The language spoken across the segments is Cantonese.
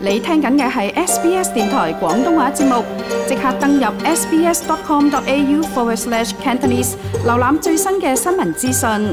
你聽緊嘅係 SBS 電台廣東話節目，即刻登入 sbs.com.au/Cantonese 瀏覽最新嘅新聞資訊。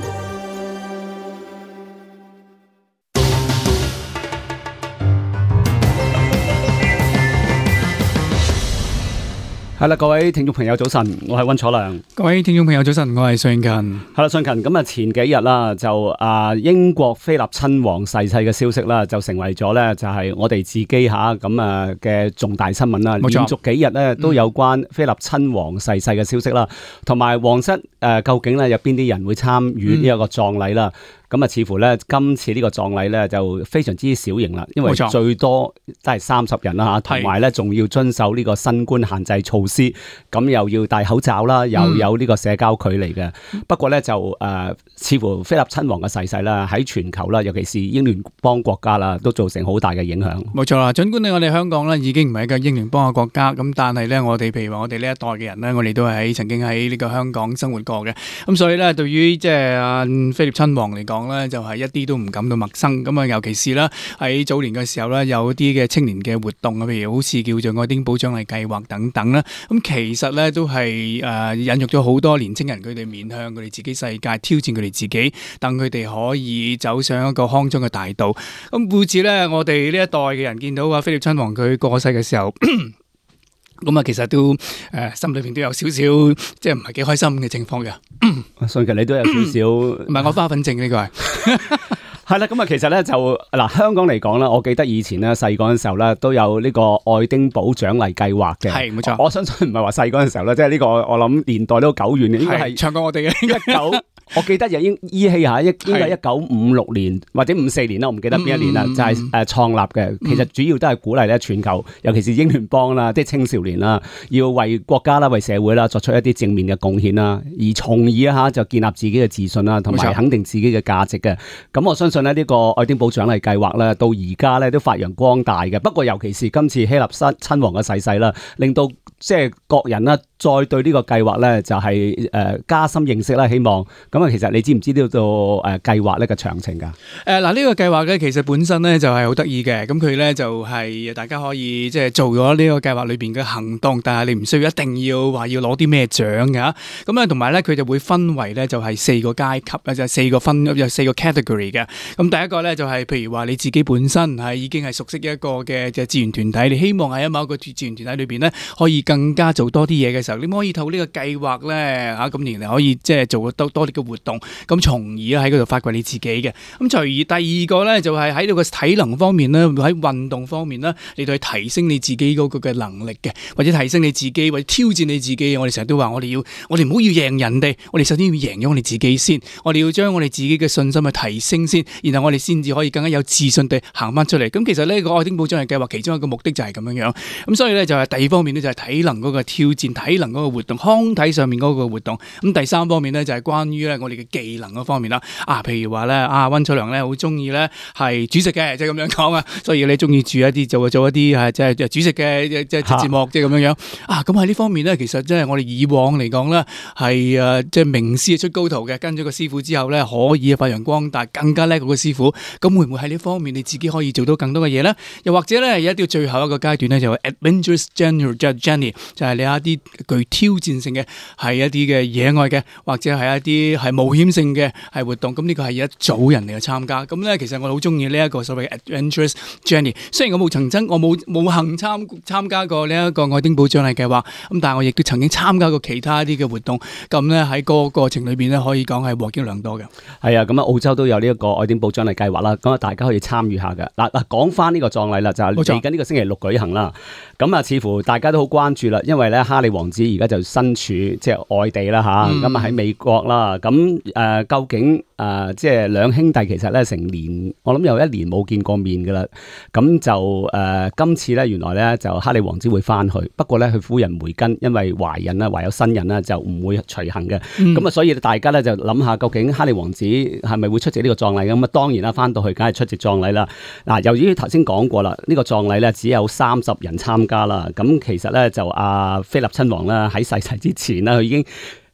係啦，各位聽眾朋友早晨，我係溫楚良。 各位聽眾朋友早晨，我係尚勤。 係啦，尚勤，咁啊前幾日啦，就英國菲臘親王逝世嘅消息啦，就成為咗咧就係我哋自己吓咁嘅重大新聞啦。連續幾日咧都有關菲臘親王逝世嘅消息啦，同埋皇室究竟咧有邊啲人會參與呢一個葬禮啦？咁啊，似乎咧今次呢個葬禮咧就非常之小型啦，因為最多都係30人啦吓，同埋咧仲要遵守呢個新冠限制措施，咁又要戴口罩啦，又有呢個社交距離嘅。不過咧就似乎菲臘親王嘅逝世啦，喺全球啦，尤其是英聯邦國家啦，都造成好大嘅影響。 冇錯啦，儘管我哋香港咧已經唔係一個英聯邦嘅國家，咁但係咧我哋譬如話我哋呢一代嘅人咧，我哋都係曾經喺呢個香港生活過嘅，咁所以咧對於即係菲臘親王嚟講咧，就係一啲都唔感到陌生。咁啊，尤其是啦喺早年嘅時候咧，有啲嘅青年嘅活動啊，譬如好似叫做愛丁堡獎勵計劃等等啦。咁其實咧都係引育咗好多年青人，佢哋面向佢哋自己世界，挑戰佢哋自己，等佢哋可以走上一個康莊嘅大道。咁故此咧，我哋呢一代嘅人見到啊菲臘親王佢過世嘅時候，咁啊其實都心裏邊都有少少即係唔係幾開心嘅情況嘅。 所以你都有少少， 唔係我花粉症呢個係。 係啦，咁啊，其實咧就嗱，香港嚟講咧，我記得以前咧細個嘅時候咧，都有呢個愛丁堡獎勵計劃嘅。係，冇錯。我相信唔係話細個嘅時候咧，即係呢個我諗年代都久遠嘅，應該係長過我哋嘅我記得又依稀下，應該1956年或者54年啦，我唔記得邊一年啦，就係創立嘅。其實主要都係鼓勵咧全球，尤其是英聯邦啦，即係青少年啦，要為國家啦、為社會啦作出一啲正面嘅貢獻啦，而從而就建立自己嘅自信啦，同埋肯定自己嘅價值嘅。咁我相信呢個愛丁堡獎勵計劃咧，到而家咧都發揚光大嘅。不過尤其是今次希臘親王嘅逝世啦，令到即係各人啦，再對呢個計劃咧就係加深認識啦。希望咁啊，其實你知唔知呢個計劃呢個詳情㗎？ 嗱，呢個計劃咧其實本身咧就係好得意嘅。咁佢咧就係大家可以即係做咗呢個計劃裏邊嘅行動，但係你唔需要一定要話要攞啲咩獎㗎。咁啊，同埋咧佢就會分為咧就係4個階級咧，就4個4個 category 嘅。咁第一個咧就係譬如話你自己本身係已經係熟悉一個嘅志願團體，你希望喺某一個志願團體裏邊咧可以更加做多啲嘢嘅時候，你可以透過呢個計劃咧嚇咁然後可以即係做多啲嘅活動，咁從而喺嗰度發掘你自己嘅。咁隨而第二個咧就係喺呢個體能方面咧，喺運動方面咧，你對提升你自己嗰個嘅能力嘅，或者提升你自己，或者挑戰你自己。我哋成日都話我哋唔好要贏人哋，我哋首先要贏咗我哋自己先，我哋要將我哋自己嘅信心去提升先，然後我哋先至可以更加有自信地行翻出嚟。咁其實呢個愛丁堡獎勵計劃其中一個目的就係咁樣樣。咁所以咧就係第二方面咧就係體能嗰個挑戰、體能嗰個活動、康體上面嗰個活動。咁第三方面咧就係關於咧我哋嘅技能嗰方面啦。譬如話咧溫楚良咧好中意咧係煮食嘅，即係咁樣講啊。所以你中意煮一啲做一啲即係煮食嘅即係節目，即係咁樣樣。咁喺呢方面咧，其實即係我哋以往嚟講咧係即係名師出高徒嘅，跟咗個師傅之後咧可以發揚光大，更加叻過個師傅。咁會唔會喺呢方面你自己可以做到更多嘅嘢咧？又或者咧有一啲最後一個階段咧就係 Adventurous Journey， 就係你有一啲具挑戰性嘅，係一啲嘅野外嘅，或者係一啲係冒險性嘅係活動。咁呢個係一組人嚟去參加。咁咧其實我好中意呢一個所謂 Adventurous Journey。雖然我冇幸參加過呢一個愛丁堡獎勵計劃，咁但係我亦都曾經參加過其他啲嘅活動。咁咧喺個過程裏邊咧可以講係獲益良多嘅。 係啊，咁啊澳洲都有呢一個愛丁堡獎勵計劃啦，咁啊大家可以參與下嘅。嗱，講翻呢個葬禮啦，就係嚟緊呢個星期六舉行啦。咁啊，似乎大家都好關注啦，因為咧哈利王子而家就身處即係外地啦吓，咁啊喺美國啦。咁究竟即係兩兄弟其實咧成年，我諗有1年冇見過面噶啦。咁就今次咧原來咧就哈利王子會翻去，不過咧佢夫人梅根因為懷孕啦，懷有新人啦，就唔會隨行嘅。咁所以大家咧就諗下，究竟哈利王子係咪會出席呢個葬禮？咁當然啦，翻到去梗係出席葬禮啦。由於頭先講過啦，呢個葬禮咧只有30人參加啦。咁其實咧就菲臘親王啦喺逝世之前啦，佢已經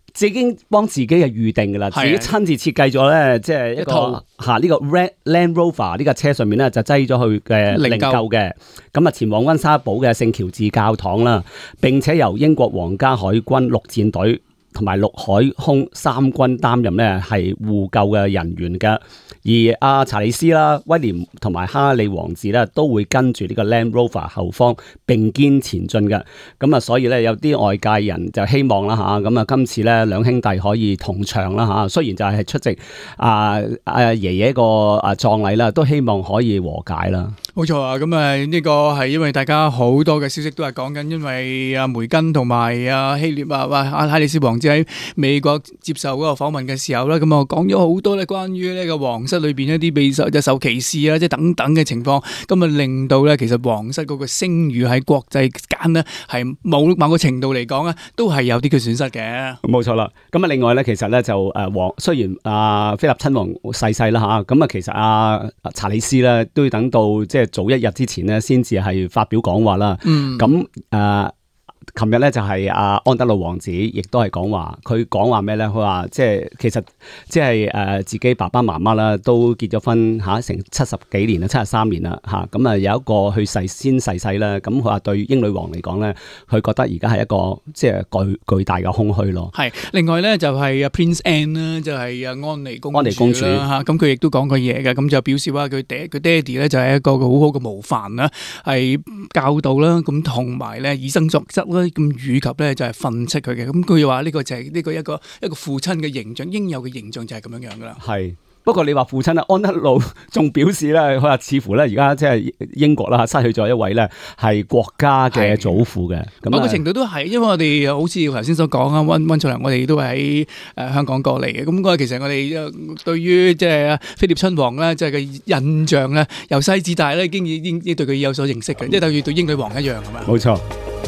已經幫自己係預定㗎啦，自己親自設計咗咧，即係一個呢個 Land Rover 呢架車上面咧就擠咗去嘅零購嘅，咁啊前往溫莎堡嘅聖喬治教堂啦，並且由英國皇家海軍陸戰隊同埋陸海空三軍擔任咧係護救嘅人員嘅。而阿查理斯啦、威廉同埋哈利王子咧都會跟住呢個 Land Rover 後方並肩前進嘅，咁啊所以咧有啲外界人就希望啦嚇，咁啊今次咧兩兄弟可以同場啦嚇，雖然就係出席爺爺個葬禮啦，都希望可以和解啦。 冇錯啊，咁啊呢個係因為大家好多嘅消息都係講緊，因為阿梅根同埋阿希臘阿哈里斯王子喺美國接受嗰個訪問嘅時候咧，咁啊講咗好多咧關於呢個皇室裏邊一啲被受歧視啊，即係等等嘅情況，咁啊令到咧其實皇室嗰個聲譽喺國際間呢係某個程度嚟講咧都係有啲嘅損失嘅。 冇錯啦，咁啊另外咧其實咧就雖然菲臘親王逝世啦嚇，咁啊其實查理斯咧都要等到即係早一日之前咧先至係發表講話啦。咁琴日咧就係安德魯王子，亦都係講話，佢講話咩咧？佢話即係其實即係自己爸爸媽媽啦，都結咗婚成70幾年啦，73年啦嚇。咁有一個去先逝世啦。咁佢話對英女王嚟講咧，佢覺得而家係一個即係巨大嘅空虛咯。係另外咧就係Prince Anne 啦，就係安妮公主啦嚇。咁佢亦都講過嘢嘅，咁就表示話佢爹哋咧就係一個好好嘅模範啦，係教導啦，咁同埋咧以身作則啦。咁以及咧就係訓斥佢嘅，咁佢話呢個就係呢個一個父親嘅形象，應有嘅形象就係咁樣樣噶啦。係， 不過你話父親咧，安德魯仲表示咧，佢話似乎咧而家即係英國啦，失去咗一位咧係國家嘅祖父嘅。 某個程度都係，因為我哋好似頭先所講啊，溫楚良，我哋都係喺香港過嚟嘅。咁其實我哋對於即係菲臘親王咧，即係嘅印象咧，由細至大咧，已經對佢有所認識嘅，即係等於對英女王一樣係嘛？ 冇錯。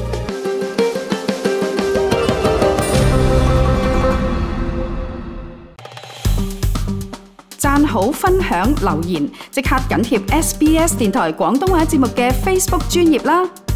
讚好、分享、留言，即刻緊貼SBS 電台廣東話節目嘅 Facebook 專頁啦！